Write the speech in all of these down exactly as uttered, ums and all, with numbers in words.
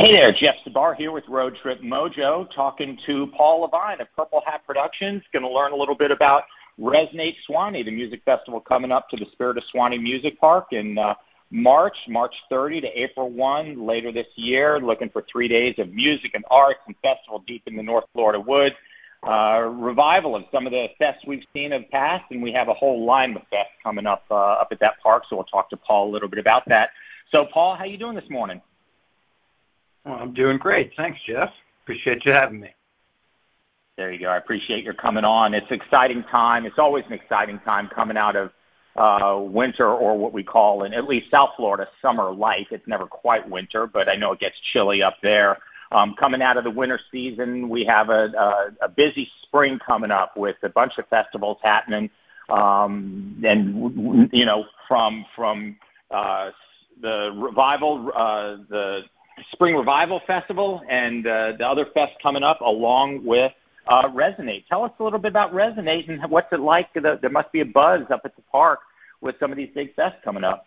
Hey there, Jeff Sabar here with Road Trip Mojo, talking to Paul Levine of Purple Hat Productions. Going to learn a little bit about Resonate Suwannee, the music festival coming up to the Spirit of Suwannee Music Park in uh, March, March thirtieth to April first later this year. Looking for three days of music and arts and festival deep in the North Florida woods. Uh, revival of some of the fests we've seen of past, and we have a whole line of fests coming up uh, up at that park. So we'll talk to Paul a little bit about that. So, Paul, how you doing this morning? Well, I'm doing great. Thanks, Jeff. Appreciate you having me. There you go. I appreciate your coming on. It's an exciting time. It's always an exciting time coming out of uh, winter, or what we call, in at least South Florida, summer life. It's never quite winter, but I know it gets chilly up there. Um, coming out of the winter season, we have a, a, a busy spring coming up with a bunch of festivals happening. Um, and, you know, from from uh, the revival, uh, the Spring Revival Festival and uh, the other fests coming up, along with uh, Resonate. Tell us a little bit about Resonate and what's it like. There must be a buzz up at the park with some of these big fests coming up.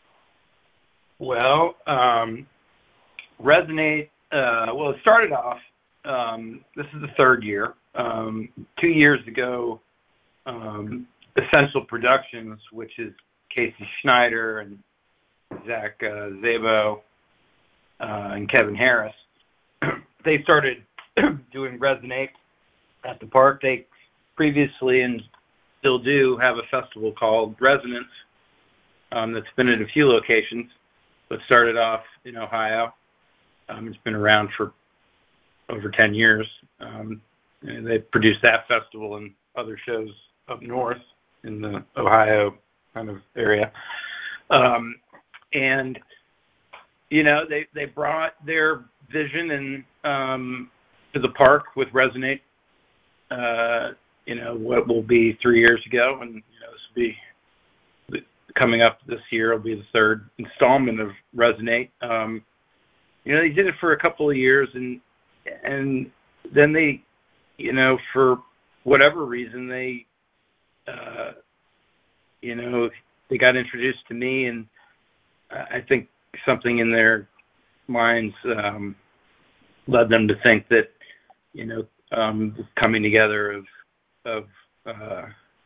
Well, um, Resonate, uh, well, it started off, um, this is the third year. Um, two years ago, um, Essential Productions, which is Casey Schneider and Zach uh, Zabo, Uh, and Kevin Harris, they started doing Resonate at the park. They previously, and still do, have a festival called Resonance um, that's been at a few locations, but started off in Ohio. Um, it's been around for over ten years. Um, and they produced that festival and other shows up north in the Ohio kind of area. Um, and You know, they, they brought their vision and um, to the park with Resonate, uh, you know, what will be three years ago. And, you know, this will be coming up this year. It'll be the third installment of Resonate. Um, you know, they did it for a couple of years, and and then they, you know, for whatever reason, they, uh, you know, they got introduced to me, and I think something in their minds um, led them to think that, you know, um, coming together of of uh,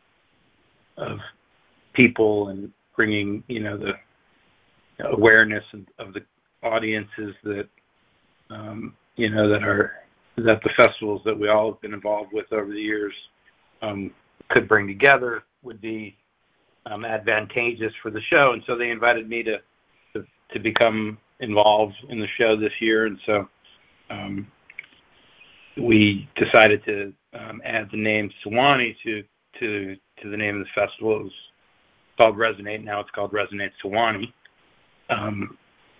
of people and bringing, you know, the awareness of, of the audiences that um, you know that are that the festivals that we all have been involved with over the years um, could bring together would be um, advantageous for the show, and so they invited me to. to become involved in the show this year. And so um, we decided to um, add the name Suwannee to, to, to the name of the festival. It was called Resonate. Now it's called Resonate Suwannee. Um,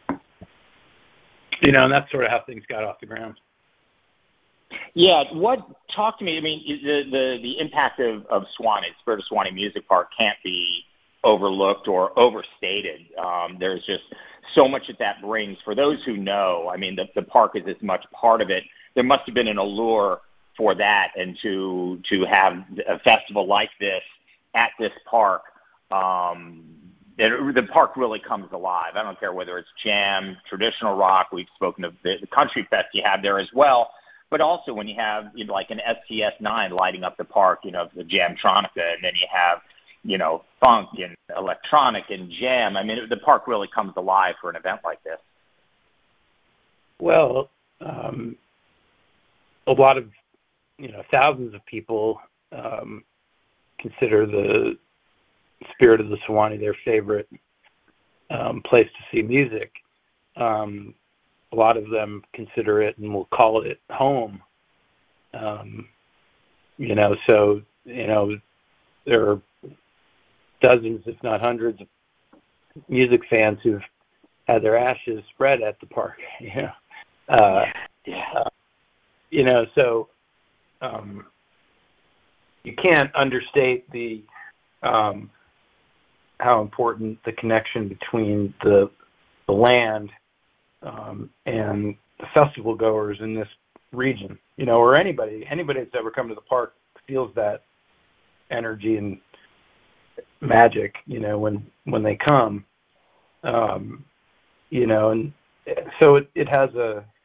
you know, and that's sort of how things got off the ground. Yeah, what, talk to me, I mean, the, the, the impact of, of Suwannee, Spirit of Suwannee Music Park can't be overlooked or overstated. Um, there's just so much that that brings. For those who know, I mean, the, the park is as much part of it. There must have been an allure for that, and to to have a festival like this at this park. Um, it, the park really comes alive. I don't care whether it's jam, traditional rock. We've spoken of the, the country fest you have there as well. But also when you have, you know, like an S T S nine lighting up the park, you know, the Jamtronica, and then you have, you know, funk and electronic and jam. I mean, the park really comes alive for an event like this. Well, um, a lot of, you know, thousands of people um, consider the Spirit of the Suwannee their favorite um, place to see music. Um, a lot of them consider it and will call it home. Um, you know, so, you know, there are dozens, if not hundreds, of music fans who've had their ashes spread at the park. You know, uh, yeah. uh, you know, so um, you can't understate the um, how important the connection between the the land um, and the festival goers in this region. You know, or anybody anybody that's ever come to the park feels that energy and magic, you know, when when they come, um, you know, and so it, it has a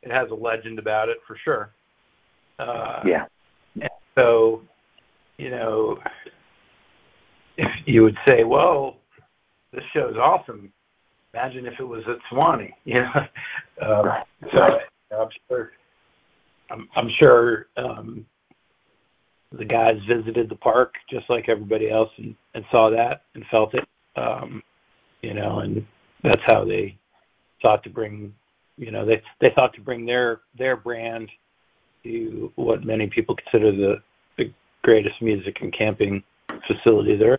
it has a legend about it for sure. Uh, yeah. And so, you know, if you would say, well, this show is awesome, imagine if it was at Suwannee, you know. um, Right. So I'm sure, I'm, I'm sure um, the guys visited the park just like everybody else and, and saw that and felt it, um, you know, and that's how they thought to bring, you know, they they thought to bring their their brand to what many people consider the, the greatest music and camping facility there.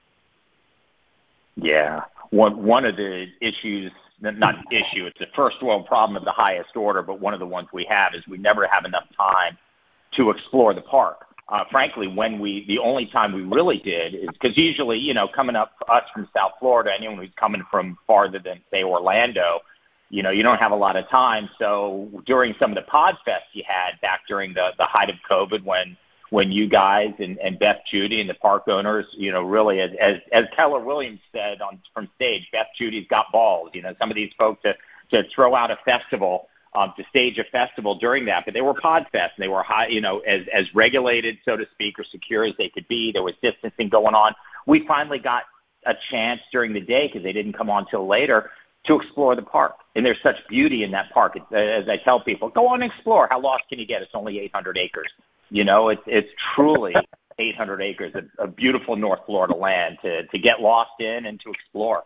Yeah. One one of the issues, not issue, it's a first world problem of the highest order, but one of the ones we have is we never have enough time to explore the park. Uh, frankly, when we, the only time we really did is because usually, you know, coming up for us from South Florida, anyone who's coming from farther than, say, Orlando, you know, you don't have a lot of time. So during some of the pod fests you had back during the, the height of COVID, when when you guys and, and Beth Judy and the park owners, you know, really, as as, as Keller Williams said on from stage, Beth Judy's got balls. You know, some of these folks to, to throw out a festival, um, to stage a festival during that. But they were pod fests. And they were high, you know, as, as regulated, so to speak, or secure as they could be. There was distancing going on. We finally got a chance during the day, because they didn't come on till later, to explore the park. And there's such beauty in that park. It's, as I tell people, go on and explore. How lost can you get? It's only eight hundred acres. You know, it's it's truly eight hundred acres of, of beautiful North Florida land to, to get lost in and to explore.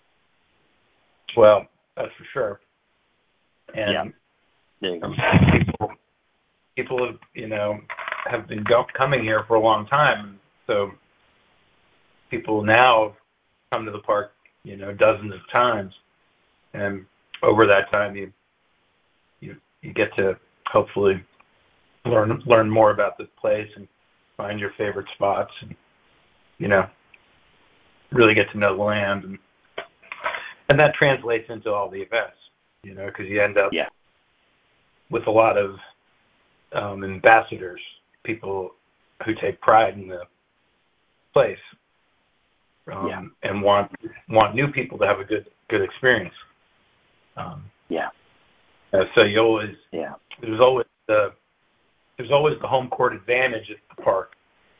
Well, that's for sure. And yeah. um, people, people have, you know, have been go- coming here for a long time. So people now come to the park, you know, dozens of times. And over that time, you you you get to hopefully learn learn more about this place and find your favorite spots, and you know, really get to know the land, and and that translates into all the events, you know, because you end up yeah. with a lot of um, ambassadors, people who take pride in the place, um, yeah. and want want new people to have a good good experience. Um, yeah. Uh, so you always yeah. there's always the there's always the home court advantage at the park,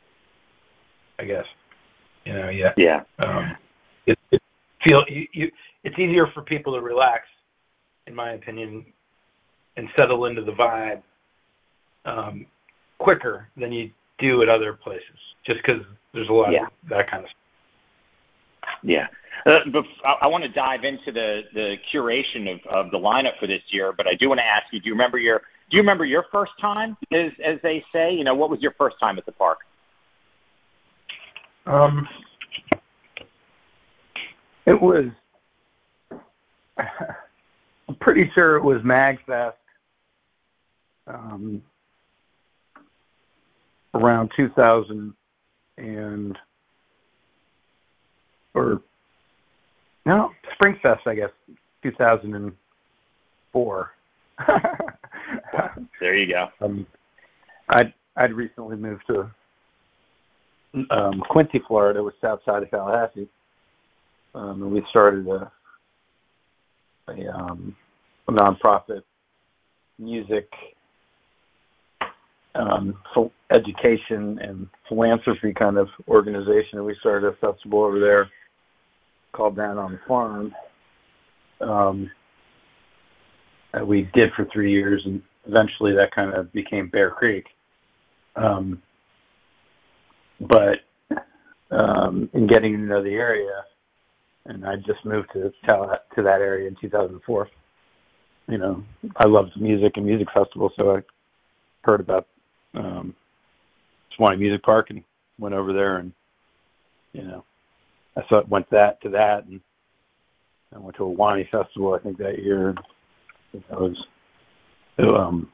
I guess. You know, yeah. Yeah. Um, it, it feel you, you it's easier for people to relax, in my opinion, and settle into the vibe um, quicker than you do at other places, just because there's a lot yeah. of that kind of stuff. Yeah. Uh, but I, I want to dive into the, the curation of, of the lineup for this year, but I do want to ask you, do you remember your do you remember your first time, as as they say? You know, what was your first time at the park? Um, it was, I'm pretty sure it was MagFest, um, around two thousand and, or, no, Springfest, I guess, two thousand four. There you go. Um, I'd, I'd recently moved to um, Quincy, Florida, which is outside of Tallahassee. Um, and we started a, a, um, a nonprofit music um, ph- education and philanthropy kind of organization. And we started a festival over there called Down on the Farm. Um, that we did for three years, and eventually that kind of became Bear Creek. Um, but um, in getting to know the area, and I just moved to Tal- to that area in two thousand four. You know, I loved music and music festivals, so I heard about um, Suwannee Music Park and went over there, and you know, I thought went that to that, and I went to a Wani festival I think that year. That was, um,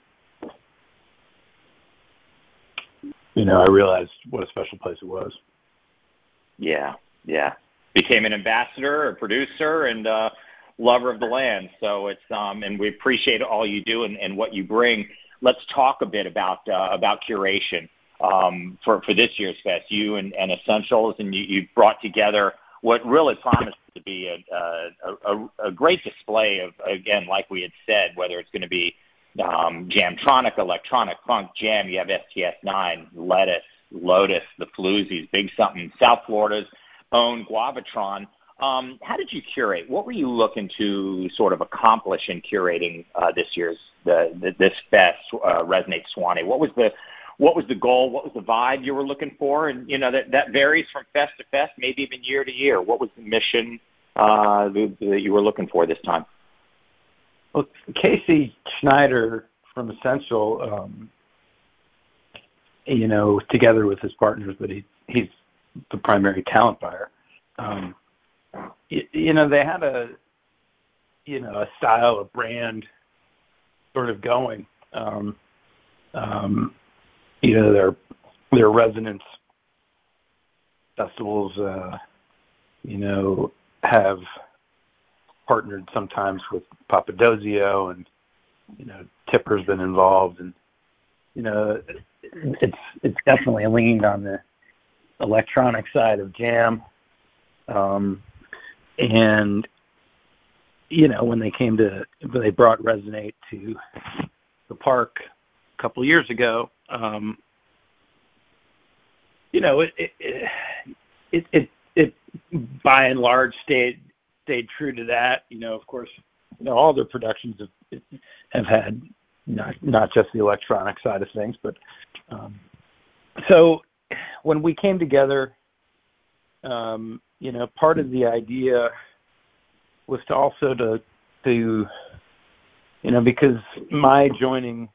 you know, I realized what a special place it was. Yeah, yeah. Became an ambassador, a producer, and uh, lover of the land. So it's um, and we appreciate all you do and, and what you bring. Let's talk a bit about uh, about curation um, for for this year's fest. You and, and Essentials, and you you brought together what really promises to be a, a, a, a great display of, again, like we had said, whether it's going to be um, Jamtronic, Electronic, Funk, Jam. You have S T S nine, Lettuce, Lotus, the Floozies, Big Something, South Florida's own Guavatron. Um, how did you curate? What were you looking to sort of accomplish in curating uh, this year's the, the this fest, uh, Resonate Suwannee? What was the what was the goal? What was the vibe you were looking for? And you know that that varies from fest to fest, maybe even year to year. What was the mission uh, that, that you were looking for this time? Well, Casey Schneider from Essential, um, you know, together with his partners, but he he's the primary talent buyer. Um, you, you know, they had a, you know, a style, a brand sort of going. Um, um, you know, their, their resonance festivals, uh, you know, have partnered sometimes with Papadozio, and, you know, Tipper's been involved, and, you know, it's, it's definitely leaned on the electronic side of Jam. Um, and, you know, when they came to, when they brought Resonate to the park a couple of years ago, um, you know, it, it, it, it, it, by and large stayed, stayed true to that. You know, of course, you know, all their productions have, have had not, not just the electronic side of things, but, um, so when we came together, um, you know, part of the idea was to also to, to, you know, because my joining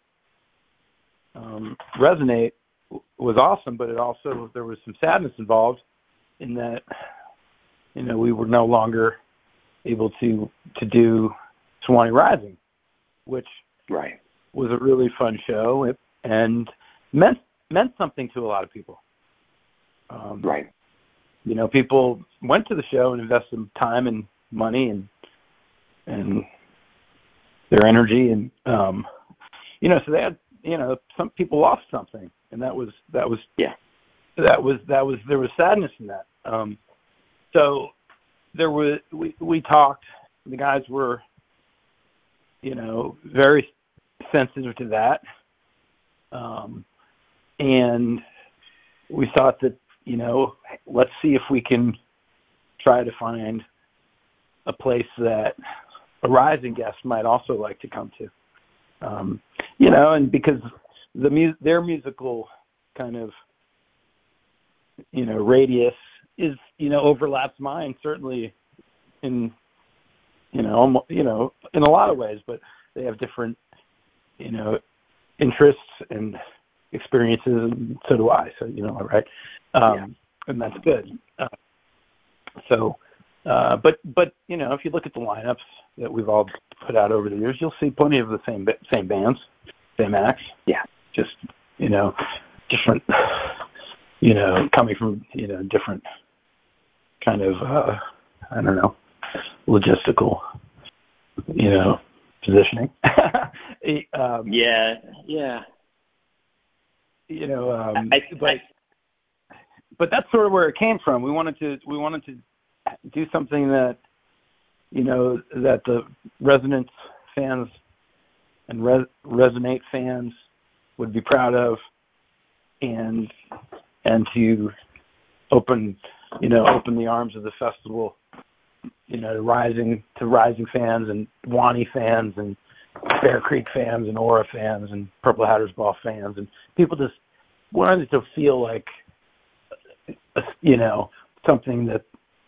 um, Resonate was awesome, but it also, there was some sadness involved in that, you know, we were no longer able to, to do Suwannee Rising, which right. was a really fun show and meant, meant something to a lot of people. Um, right. You know, people went to the show and invested time and money and and their energy, and um, you know, so they had, you know, some people lost something, and that was that was yeah, that was that was there was sadness in that. Um, so there was we we talked. The guys were, you know, very sensitive to that, um, and we thought that, you know, let's see if we can try to find a place that a rising guest might also like to come to. Um, you know, and because the mu- their musical kind of, you know, radius is, you know, overlaps mine certainly in, you know, almost, you know, in a lot of ways, but they have different, you know, interests and experiences, and so do I. So, you know, right. Um, yeah. And that's good. Uh, so, uh, but, but, you know, if you look at the lineups that we've all put out over the years, you'll see plenty of the same, same bands, same acts. Yeah. Just, you know, different, you know, coming from, you know, different kind of, uh, I don't know, logistical, you know, positioning. um, yeah. Yeah. You know, um, I, but, I, but that's sort of where it came from. We wanted to, we wanted to do something that, you know, that the Resonance fans and Res- Resonate fans would be proud of, and, and to open, you know, open the arms of the festival, you know, to rising, to rising fans and Wani fans and Bear Creek fans and Aura fans and Purple Hatters Ball fans, and people just wanted to feel like, you know, something that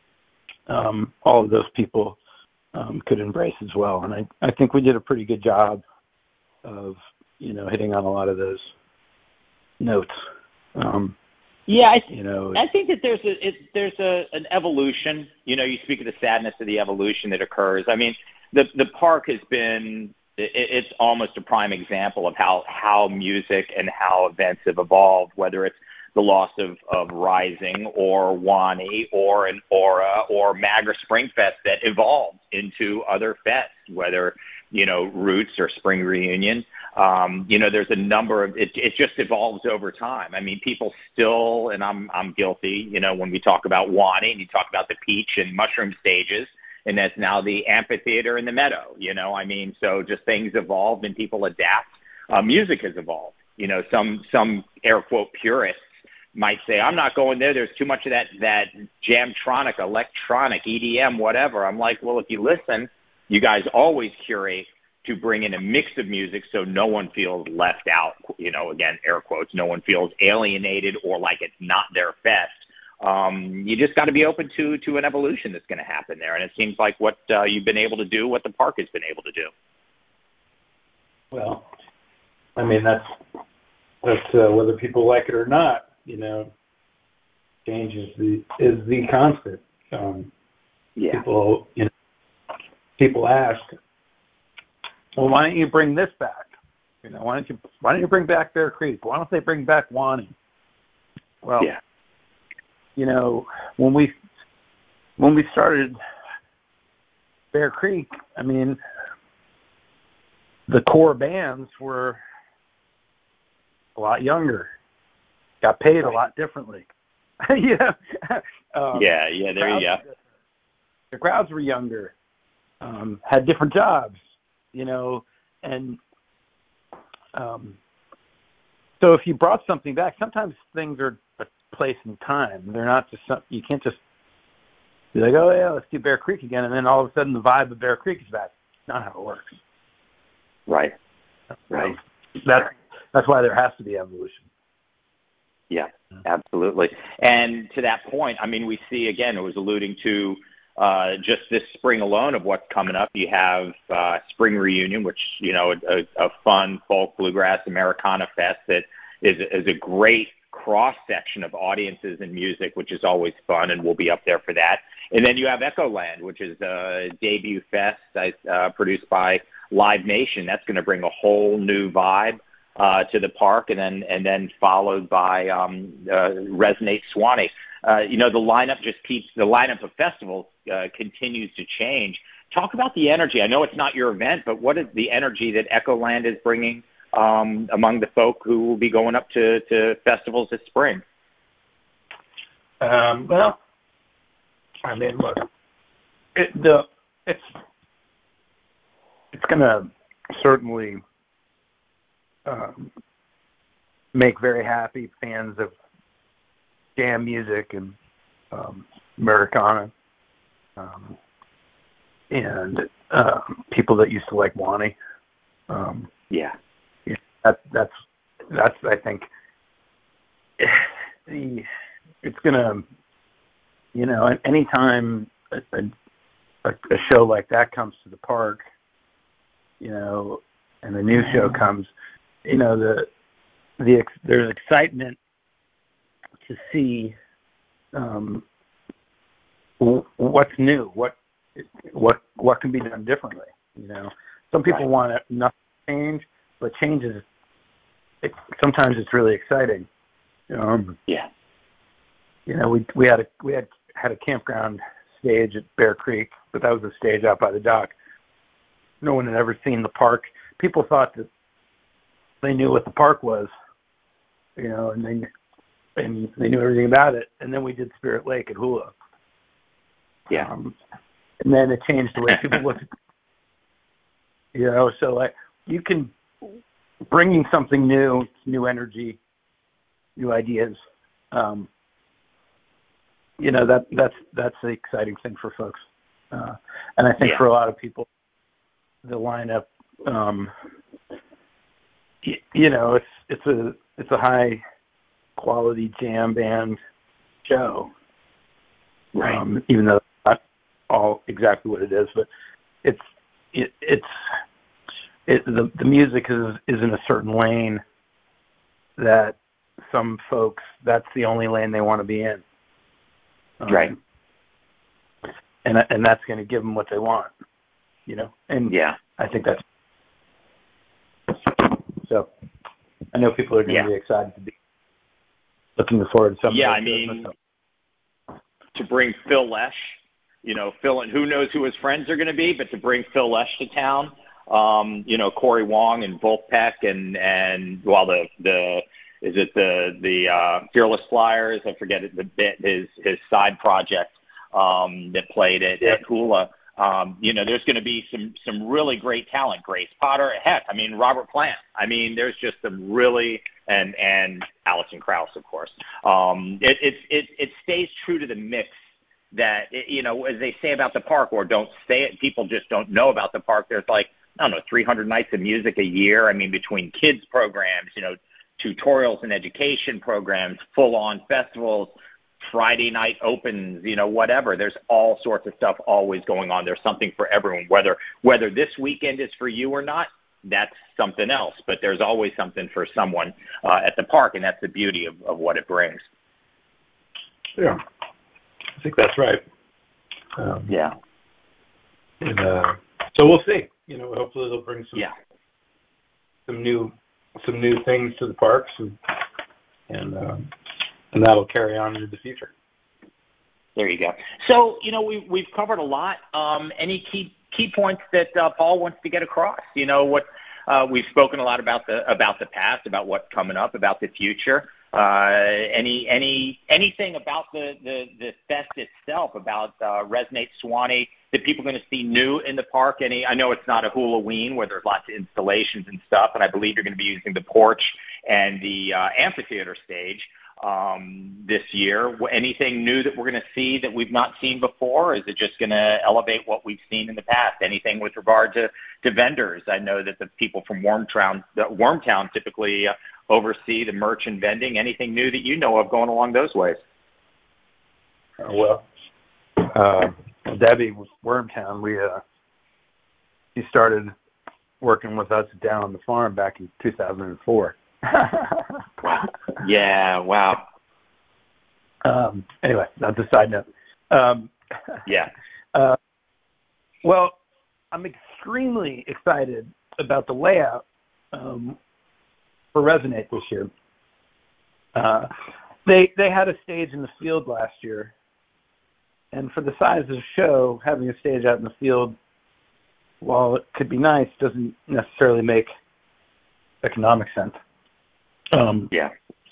um, all of those people um, could embrace as well. And I, I think we did a pretty good job of, you know, hitting on a lot of those notes. Um, yeah, I, you know, I think that there's a it, there's a an evolution. You know, you speak of the sadness of the evolution that occurs. I mean, the the park has been it, it's almost a prime example of how how music and how events have evolved. Whether it's the loss of, of Rising or Wani or an Aura or Magra Springfest that evolved into other fests, whether, you know, Roots or Spring Reunion. Um, you know, there's a number of, it, it just evolves over time. I mean, people still, and I'm, I'm guilty, you know, when we talk about Wani and you talk about the Peach and Mushroom stages, and that's now the amphitheater in the Meadow. You know, I mean, so just things evolved and people adapt. Uh, music has evolved. You know, some some air quote purists might say, I'm not going there. There's too much of that that jamtronic, electronic, E D M, whatever. I'm like, well, if you listen, you guys always curate to bring in a mix of music so no one feels left out. You know, again, air quotes, no one feels alienated or like it's not their fest. Um, you just got to be open to to an evolution that's going to happen there. And it seems like what uh, you've been able to do, what the park has been able to do. Well, I mean, that's that's uh, whether people like it or not. You know, change is the is the constant. Um, yeah. People, you know, people ask, well, why don't you bring this back? You know, why don't you why don't you bring back Bear Creek? Why don't they bring back Wani? Well, yeah. you know, when we when we started Bear Creek, I mean, the core bands were a lot younger, got paid a lot differently. yeah, um, yeah, yeah. There crowds, you go. The crowds were younger, um, had different jobs, you know, and um, so if you brought something back, sometimes things are a place and time. They're not just some, you can't just be like, oh yeah, let's do Bear Creek again, and then all of a sudden the vibe of Bear Creek is back. Not how it works. Right. Right. That's that's why there has to be evolution. Yeah, absolutely. And to that point, I mean, we see again, it was alluding to uh, just this spring alone of what's coming up. You have uh, Spring Reunion, which, you know, a, a fun folk bluegrass Americana fest that is, is a great cross section of audiences and music, which is always fun, and we'll be up there for that. And then you have Echoland, which is a debut fest uh, produced by Live Nation. That's going to bring a whole new vibe uh, to the park, and then and then followed by um, uh, Resonate Swanee. Uh, you know, the lineup just keeps the lineup of festivals uh, continues to change. Talk about the energy. I know it's not your event, but what is the energy that Echoland is bringing um, among the folk who will be going up to, to festivals this spring? Um, well, I mean, look, it, the it's it's going to certainly um, make very happy fans of jam music and um, Americana, um, and uh, people that used to like Wani. Um, yeah, yeah, that, that's that's I think the it's gonna, you know, anytime a, a, a show like that comes to the park, you know, and the new show comes, you know, the the there's excitement to see um, what's new, what what what can be done differently. You know, some people right. want nothing to change, but change is it, sometimes it's really exciting. Um, yeah. You know, we we had a we had had a campground stage at Bear Creek, but that was a stage out by the dock. No one had ever seen the park. People thought that they knew what the park was, you know, and they and they knew everything about it. And then we did Spirit Lake at Hula. Yeah. Um, and then it changed the way people look. You know, so like you can bringing something new, new energy, new ideas. Um, you know, that that's that's the exciting thing for folks. Uh, and I think yeah. for a lot of people, the lineup, um, y- you know, it's it's a it's a high quality jam band show, right? Um, even though it's not all exactly what it is, but it's it, it's it, the the music is is in a certain lane that some folks that's the only lane they want to be in, um, right? And and that's going to give them what they want, you know. And yeah, I think that's so. I know people are going yeah. to be excited to be looking forward to something. Yeah, like I mean, this. to bring Phil Lesh, you know, Phil, and who knows who his friends are going to be, but to bring Phil Lesh to town, um, you know, Corey Wong and Volpeck and and well, the the is it the the uh, Fearless Flyers? I forget it, the bit his his side project um, that played at, yeah. at Hula. Um, you know, there's going to be some some really great talent. Grace Potter, heck, I mean Robert Plant. I mean, there's just some really and and Alison Krauss, of course. Um, it it it it stays true to the mix that, you know, as they say about the park, or don't say it, people just don't know about the park. There's like, I don't know, three hundred nights of music a year. I mean, between kids programs, you know, tutorials and education programs, full-on festivals, Friday night opens, you know, whatever. There's all sorts of stuff always going on. There's something for everyone. Whether whether this weekend is for you or not, that's something else. But there's always something for someone uh, at the park, and that's the beauty of, of what it brings. Yeah, I think that's right. Um, yeah. And uh, so we'll see. You know, hopefully they'll bring some yeah. some new some new things to the parks, and and um, and that'll carry on into the future. There you go. So, you know, we, we've covered a lot. Um, any key key points that uh, Paul wants to get across? You know, what uh, we've spoken a lot about the about the past, about what's coming up, about the future. Uh, any any anything about the, the, the fest itself, about uh, Resonate Suwannee, that people are going to see new in the park? Any? I know it's not a Halloween where there's lots of installations and stuff, and I believe you're going to be using the porch and the uh, amphitheater stage um, this year. Anything new that we're going to see that we've not seen before? Or is it just going to elevate what we've seen in the past? Anything with regard to, to vendors? I know that the people from Wormtown, Wormtown typically uh, oversee the merch and vending. Anything new that you know of going along those ways? Uh, well, uh, Debbie with Wormtown, we uh, she started working with us down on the farm back in two thousand four. Wow. Yeah, wow. Um, anyway, that's a side note. Um, yeah. Uh, well, I'm extremely excited about the layout um, for Resonate this year. Uh, they they had a stage in the field last year, and for the size of the show, having a stage out in the field, while it could be nice, doesn't necessarily make economic sense. Um, yeah.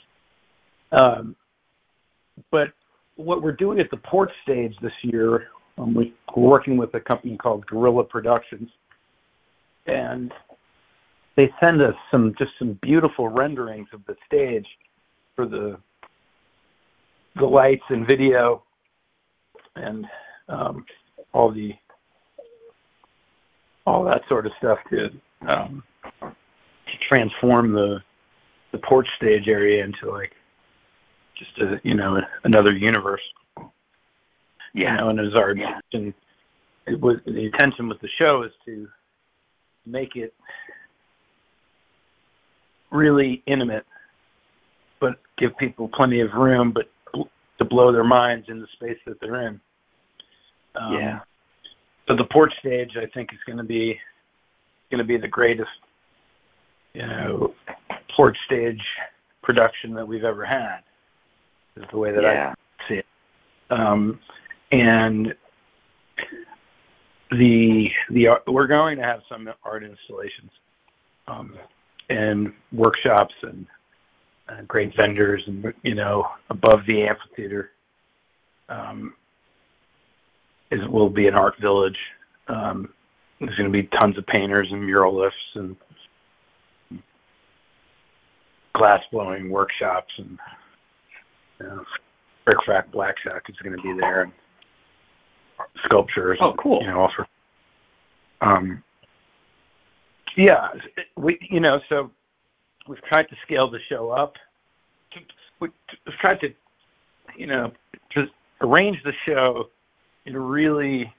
Um, but what we're doing at the porch stage this year, um, we're working with a company called Gorilla Productions, and they send us some just some beautiful renderings of the stage for the the lights and video and um, all the all that sort of stuff to um, to transform the the porch stage area into like just a, you know, another universe. Yeah. You know, and as our intention, it was, the intention with the show is to make it really intimate, but give people plenty of room, but to blow their minds in the space that they're in. Um, yeah. So the porch stage, I think, is going to be going to be the greatest, you know, porch stage production that we've ever had, is the way that yeah. I see it. Um, and the the we're going to have some art installations um, and workshops and uh, great vendors, and you know, above the amphitheater um, is will be an art village. Um, there's going to be tons of painters and muralists and glass blowing workshops, and you know, Frick Frack Black Shack is going to be there, and sculptures. Oh, cool. And, you know, also, um, yeah, we, you know, so we've tried to scale the show up. We've tried to, you know, to arrange the show in a really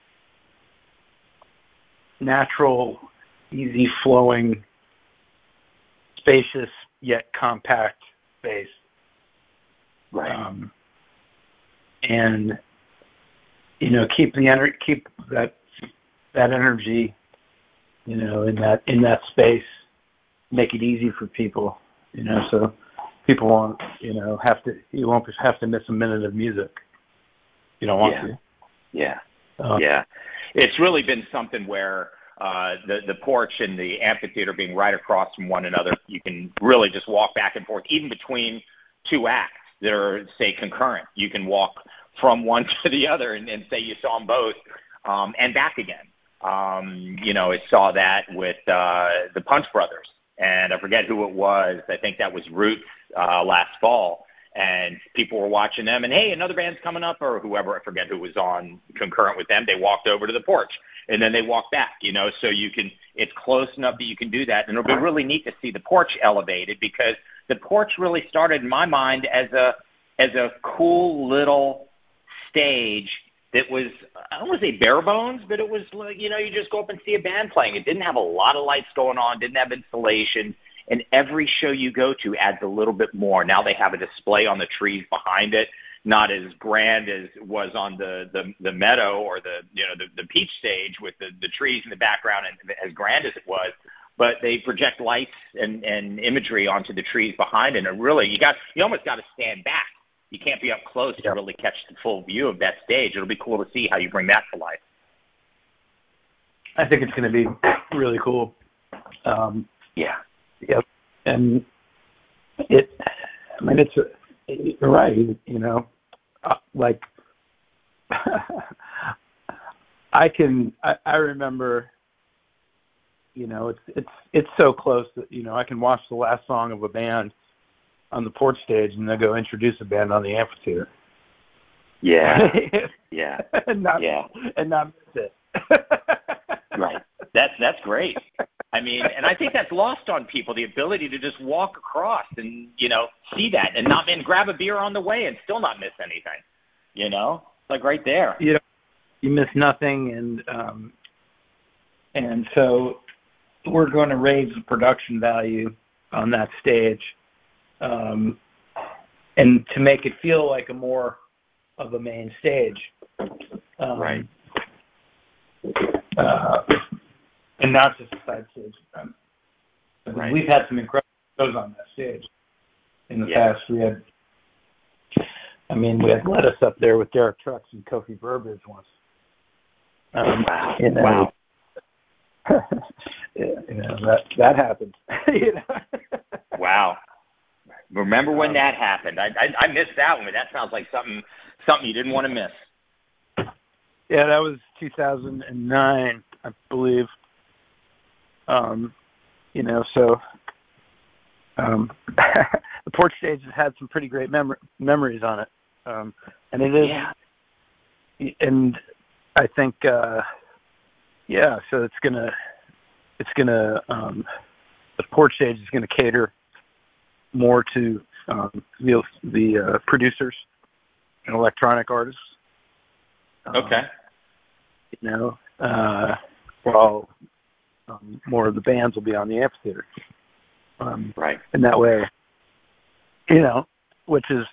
natural, easy flowing, spacious yet compact space. Right. Um, and you know, keep the ener- keep that that energy, you know, in that in that space. Make it easy for people, you know, so people won't, you know, have to. You won't have to miss a minute of music. You don't want yeah. to. Yeah. Uh, yeah. It's really been something where uh, the the porch and the amphitheater being right across from one another, you can really just walk back and forth, even between two acts that are, say, concurrent. You can walk from one to the other and, and say you saw them both um, and back again. Um, you know, I saw that with uh, the Punch Brothers, and I forget who it was. I think that was Roots uh, last fall, and people were watching them, and hey, another band's coming up, or whoever, I forget who was on concurrent with them. They walked over to the porch, and then they walked back, you know, so you can, it's close enough that you can do that, and it'll be really neat to see the porch elevated, because the porch really started in my mind as a, as a cool little stage that was, I don't want to say bare bones, but it was like, you know, you just go up and see a band playing. It didn't have a lot of lights going on, didn't have installation, and every show you go to adds a little bit more. Now they have a display on the trees behind it, not as grand as it was on the, the, the meadow or the, you know, the, the peach stage with the, the trees in the background, and as grand as it was, but they project lights and, and imagery onto the trees behind it. And really, you got, you almost got to stand back. You can't be up close to really catch the full view of that stage. It'll be cool to see how you bring that to life. I think it's going to be really cool. Um, yeah. Yep. And it, I mean, it's, you're right, you know, uh, like, I can, I, I remember, you know, it's, it's, it's so close that, you know, I can watch the last song of a band on the porch stage, and they'll go introduce a band on the amphitheater. Yeah, yeah, and not, yeah, and not miss it. Right. That's that's great. I mean, and I think that's lost on people, the ability to just walk across and, you know, see that and not and grab a beer on the way and still not miss anything. You know, like right there. You know, you miss nothing, and um, and so we're going to raise the production value on that stage. Um, and to make it feel like a more of a main stage. Um, right. Uh, and not just a side stage. Um, right. We've had some incredible shows on that stage in the yeah. past. We had, I mean, we had Lettuce up there with Derek Trucks and Kofi Burbridge once. Um, wow. You know, wow. yeah, you know, that, that happened. you know? Wow. Remember when that happened? I, I I missed that one. That sounds like something something you didn't want to miss. Yeah, that was two thousand nine, I believe. Um, you know, so um, the porch stage has had some pretty great mem- memories on it, um, and it is. Yeah. And I think, uh, yeah, so it's gonna, it's gonna, um, the porch stage is gonna cater more to um, the, the uh, producers and electronic artists. Um, okay. You know, uh, while um, more of the bands will be on the amphitheater. Um, right. And that way, you know, which is,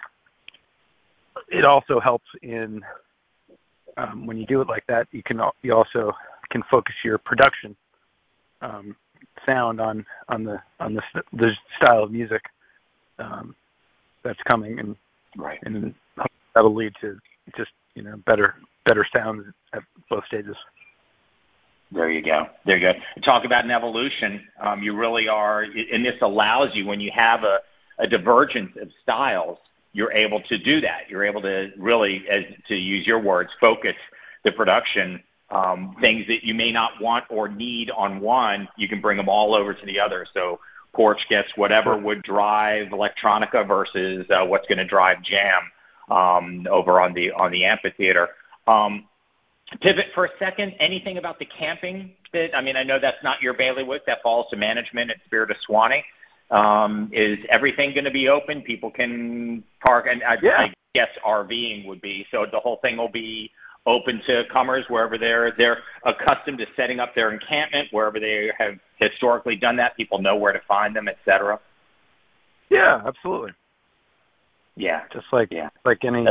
it also helps in, um, when you do it like that, you can, you also can focus your production um, sound on, on the, on the, the style of music Um, that's coming, and right, and that'll lead to just, you know, better better sounds at both stages. There you go. There you go. Talk about an evolution. Um, you really are, and this allows you, when you have a, a divergence of styles, you're able to do that. You're able to really, as to use your words, focus the production. Um, things that you may not want or need on one, you can bring them all over to the other. So porch gets whatever would drive electronica versus uh, what's going to drive jam um, over on the on the amphitheater. Um, pivot for a second. Anything about the camping? That, I mean, I know that's not your bailiwick. That falls to management at Spirit of Suwannee. Um, is everything going to be open? People can park, and I, yeah. I guess RVing would be. So the whole thing will be open to comers wherever they're they're accustomed to setting up their encampment, wherever they have historically done that. People know where to find them, et cetera. Yeah, absolutely. Yeah, just like yeah. like any.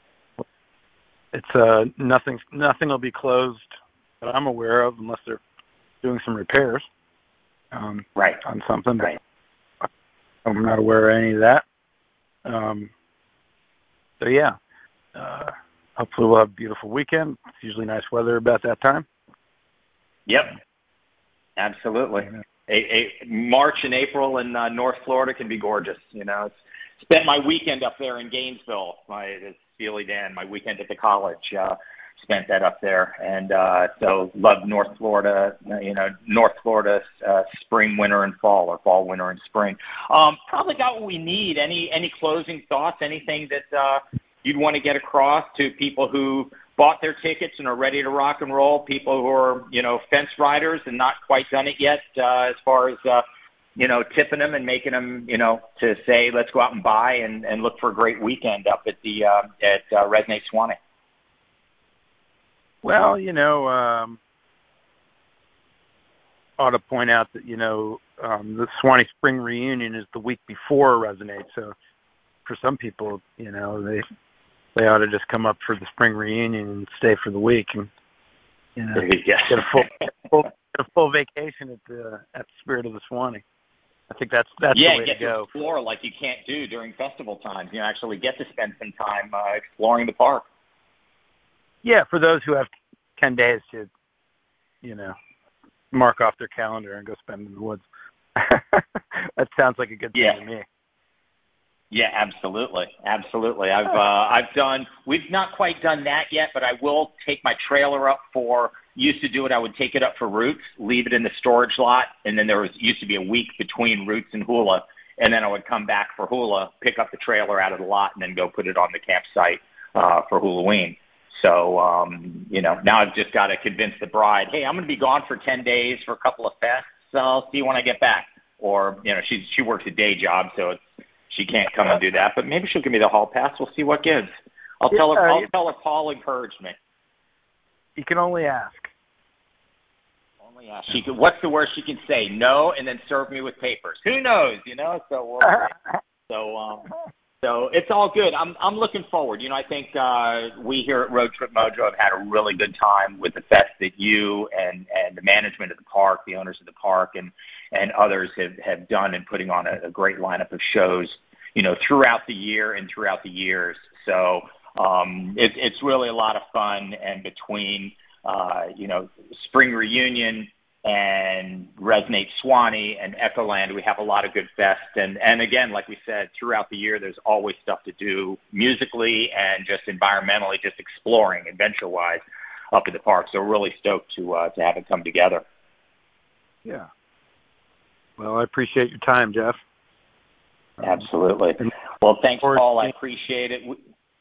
It's uh nothing. Nothing will be closed that I'm aware of unless they're doing some repairs. Um, right. On something. Right. I'm not aware of any of that. Um, so yeah. Uh, Hopefully we'll have a beautiful weekend. It's usually nice weather about that time. Yep, absolutely. A, a, March and April in uh, North Florida can be gorgeous. You know, it's spent my weekend up there in Gainesville. My it's Steely Dan, my weekend at the college. Uh, spent that up there. And uh, so love North Florida, you know, North Florida uh, spring, winter, and fall, or fall, winter, and spring. Um, probably got what we need. Any any closing thoughts, anything that uh, you'd want to get across to people who bought their tickets and are ready to rock and roll, people who are, you know, fence riders and not quite done it yet uh, as far as, uh, you know, tipping them and making them, you know, to say, let's go out and buy and, and look for a great weekend up at the uh, at uh, Resonate Suwannee. Well, you know, um, ought to point out that, you know, um, the Suwannee Spring Reunion is the week before Resonate. So for some people, you know, they they ought to just come up for the Spring Reunion and stay for the week and, you know, Yeah. get a full, full get a full vacation at the at the Spirit of the Suwannee. I think that's that's yeah, the way get to go. Explore like you can't do during festival times. You know, actually get to spend some time uh, exploring the park. Yeah, for those who have ten days to, you know, mark off their calendar and go spend in the woods. That sounds like a good thing yeah. to me. Yeah, absolutely, absolutely. I've uh, I've done. We've not quite done that yet, but I will take my trailer up for. Used to do it. I would take it up for Roots, leave it in the storage lot, and then there was used to be a week between Roots and Hula, and then I would come back for Hula, pick up the trailer out of the lot, and then go put it on the campsite uh, for Halloween. So, um, you know, now I've just got to convince the bride, hey, I'm going to be gone for ten days for a couple of fests, so I'll see you when I get back. Or, you know, she she works a day job, so it's, she can't come and do that. But maybe she'll give me the hall pass. We'll see what gives. I'll Yeah, tell her. I'll you, tell her Paul encouraged me. You can only ask. Only ask. She could, what's the worst she can say? No, and then serve me with papers. Who knows? You know. So we'll see. So. Um, So it's all good. I'm I'm looking forward. You know, I think uh, we here at Road Trip Mojo have had a really good time with the fest that you and, and the management of the park, the owners of the park, and and others have, have done in putting on a, a great lineup of shows, you know, throughout the year and throughout the years. So um, it, it's really a lot of fun. And between, uh, you know, Spring Reunion and Resonate Suwannee and Echoland, we have a lot of good fests. And, and again, like we said, throughout the year, there's always stuff to do musically and just environmentally, just exploring adventure-wise up at the park. So we're really stoked to uh, to have it come together. Yeah. Well, I appreciate your time, Jeff. Absolutely. Well, thanks, Paul. I appreciate it.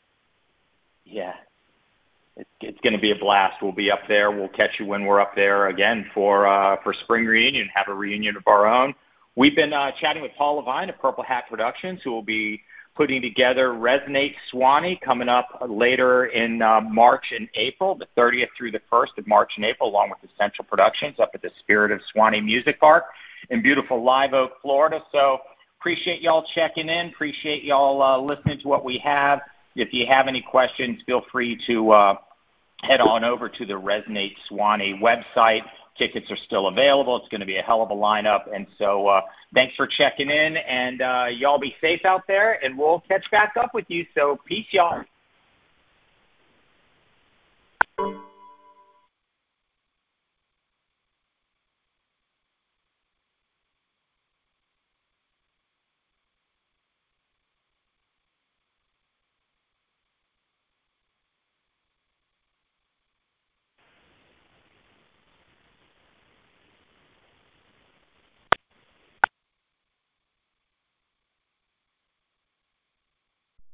Yeah. It's, it's going to be a blast. We'll be up there. We'll catch you when we're up there again for uh, for Spring Reunion, have a reunion of our own. We've been uh, chatting with Paul Levine of Purple Hat Productions, who will be putting together Resonate Suwannee coming up later in uh, March and April, the thirtieth through the first of March and April, along with Essential Productions up at the Spirit of Suwannee Music Park in beautiful Live Oak, Florida. So appreciate y'all checking in. Appreciate y'all uh, listening to what we have. If you have any questions, feel free to uh, head on over to the Resonate Suwannee website. Tickets are still available. It's going to be a hell of a lineup. And so uh, thanks for checking in, and uh, y'all be safe out there, and we'll catch back up with you. So peace, y'all.